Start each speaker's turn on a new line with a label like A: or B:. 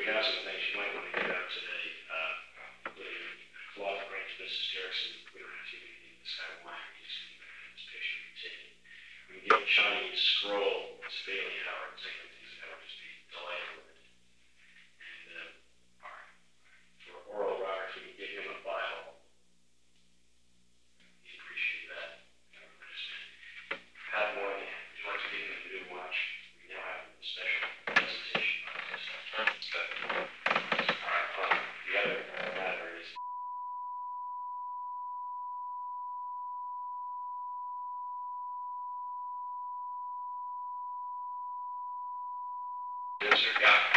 A: have some things you might want to get out today. Including a lot of range Mrs. Jackson. We don't have to even need this guy wine. You just need this picture you're taking. We can get a Chinese scroll. It's Bailey Howard. Taking things that would just be delighted with it. And for oral Robert, we can give him a file. He'd appreciate that. Pat Morgan, would you like to give him a new watch? We now have a special presentation on this. All right, the other matter is yes, sir. Yeah.